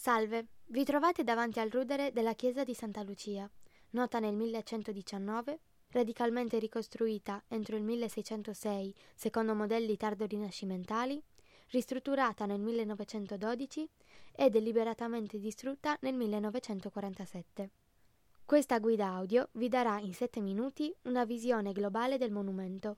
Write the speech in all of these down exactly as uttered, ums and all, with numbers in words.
Salve, vi trovate davanti al rudere della chiesa di Santa Lucia, nota nel millecentodiciannove, radicalmente ricostruita entro il milleseicentosei secondo modelli tardo-rinascimentali, ristrutturata nel millenovecentododici e deliberatamente distrutta nel millenovecentoquarantasette. Questa guida audio vi darà in sette minuti una visione globale del monumento.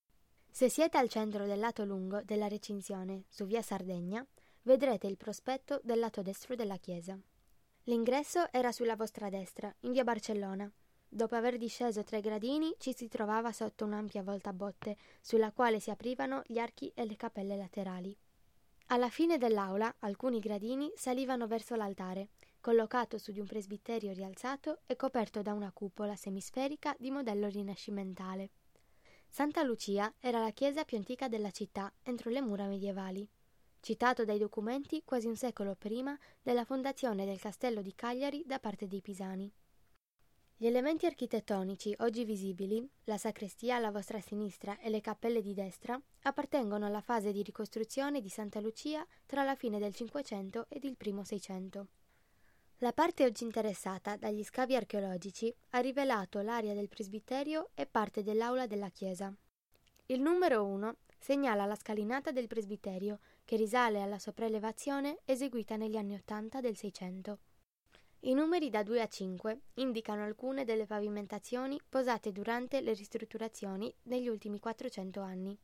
Se siete al centro del lato lungo della recinzione, su via Sardegna, vedrete il prospetto del lato destro della chiesa. L'ingresso era sulla vostra destra, in via Barcellona. Dopo aver disceso tre gradini, ci si trovava sotto un'ampia volta a botte, sulla quale si aprivano gli archi e le cappelle laterali. Alla fine dell'aula, alcuni gradini salivano verso l'altare, collocato su di un presbiterio rialzato e coperto da una cupola semisferica di modello rinascimentale. Santa Lucia era la chiesa più antica della città entro le mura medievali, citato dai documenti quasi un secolo prima della fondazione del castello di Cagliari da parte dei Pisani. Gli elementi architettonici oggi visibili, la sacrestia alla vostra sinistra e le cappelle di destra, appartengono alla fase di ricostruzione di Santa Lucia tra la fine del Cinquecento ed il primo Seicento. La parte oggi interessata dagli scavi archeologici ha rivelato l'area del presbiterio e parte dell'aula della chiesa. Il numero uno segnala la scalinata del presbiterio, che risale alla sopraelevazione eseguita negli anni ottanta del Seicento. I numeri da due a cinque indicano alcune delle pavimentazioni posate durante le ristrutturazioni negli ultimi quattrocento anni.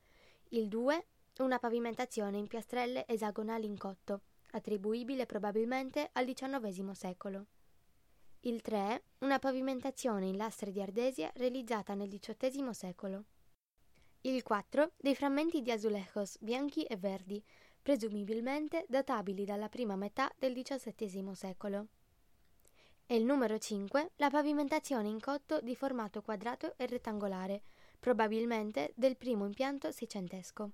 Il due è una pavimentazione in piastrelle esagonali in cotto, attribuibile probabilmente al diciannovesimo secolo. Il tre, una pavimentazione in lastre di ardesia realizzata nel diciottesimo secolo. Il quattro, dei frammenti di azulejos bianchi e verdi, presumibilmente databili dalla prima metà del diciassettesimo secolo. E il numero cinque, la pavimentazione in cotto di formato quadrato e rettangolare, probabilmente del primo impianto seicentesco.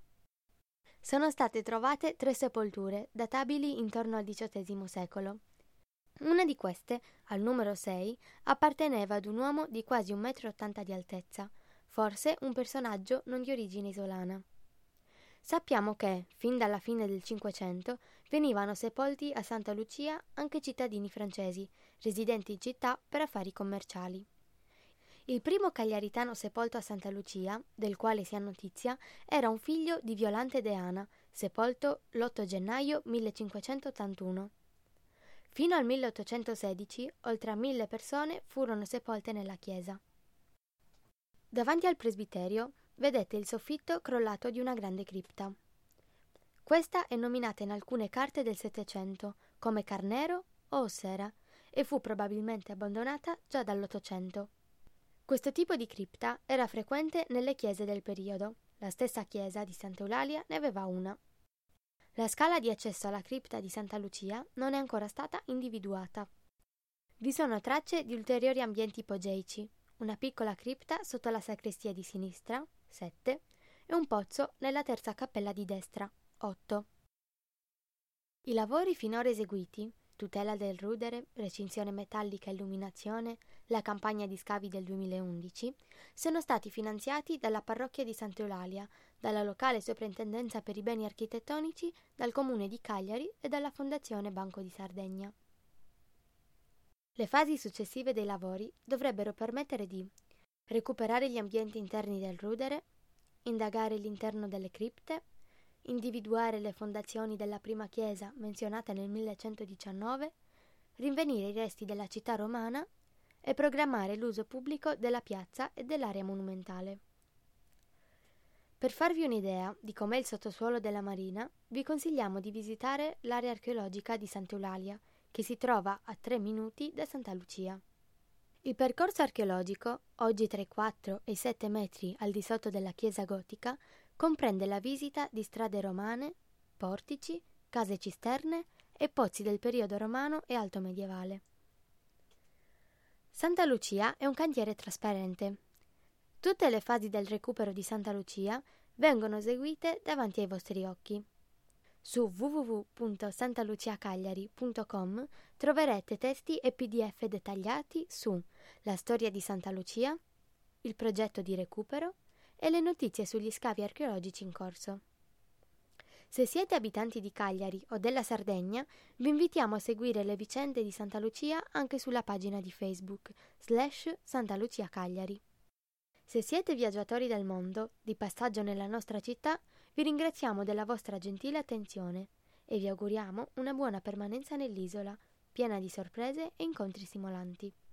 Sono state trovate tre sepolture, databili intorno al diciottesimo secolo. Una di queste, al numero sei, apparteneva ad un uomo di quasi un metro e ottanta di altezza, forse un personaggio non di origine isolana. Sappiamo che, fin dalla fine del Cinquecento, venivano sepolti a Santa Lucia anche cittadini francesi, residenti in città per affari commerciali. Il primo cagliaritano sepolto a Santa Lucia, del quale si ha notizia, era un figlio di Violante Deana, sepolto l'otto gennaio millecinquecentottantuno. Fino al milleottocentosedici, oltre a mille persone furono sepolte nella chiesa. Davanti al presbiterio vedete il soffitto crollato di una grande cripta. Questa è nominata in alcune carte del Settecento come Carnero o Ossera e fu probabilmente abbandonata già dall'Ottocento. Questo tipo di cripta era frequente nelle chiese del periodo. La stessa chiesa di Santa Eulalia ne aveva una. La scala di accesso alla cripta di Santa Lucia non è ancora stata individuata. Vi sono tracce di ulteriori ambienti ipogeici, una piccola cripta sotto la sacrestia di sinistra, sette, e un pozzo nella terza cappella di destra, otto. I lavori finora eseguiti, tutela del rudere, recinzione metallica e illuminazione, la campagna di scavi del duemilaundici, sono stati finanziati dalla parrocchia di Santa Eulalia, dalla locale soprintendenza per i beni architettonici, dal comune di Cagliari e dalla Fondazione Banco di Sardegna. Le fasi successive dei lavori dovrebbero permettere di recuperare gli ambienti interni del rudere, indagare l'interno delle cripte, individuare le fondazioni della prima chiesa menzionata nel millecentodiciannove, rinvenire i resti della città romana e programmare l'uso pubblico della piazza e dell'area monumentale. Per farvi un'idea di com'è il sottosuolo della marina, vi consigliamo di visitare l'area archeologica di Santa Eulalia, che si trova a tre minuti da Santa Lucia. Il percorso archeologico, oggi tra i quattro e i sette metri al di sotto della chiesa gotica, comprende la visita di strade romane, portici, case cisterne e pozzi del periodo romano e alto medievale. Santa Lucia è un cantiere trasparente. Tutte le fasi del recupero di Santa Lucia vengono eseguite davanti ai vostri occhi. Su w w w punto santaluciacagliari punto com troverete testi e P D F dettagliati su la storia di Santa Lucia, il progetto di recupero e le notizie sugli scavi archeologici in corso. Se siete abitanti di Cagliari o della Sardegna, vi invitiamo a seguire le vicende di Santa Lucia anche sulla pagina di Facebook slash Santa Lucia Cagliari. Se siete viaggiatori del mondo, di passaggio nella nostra città, vi ringraziamo della vostra gentile attenzione e vi auguriamo una buona permanenza nell'isola, piena di sorprese e incontri stimolanti.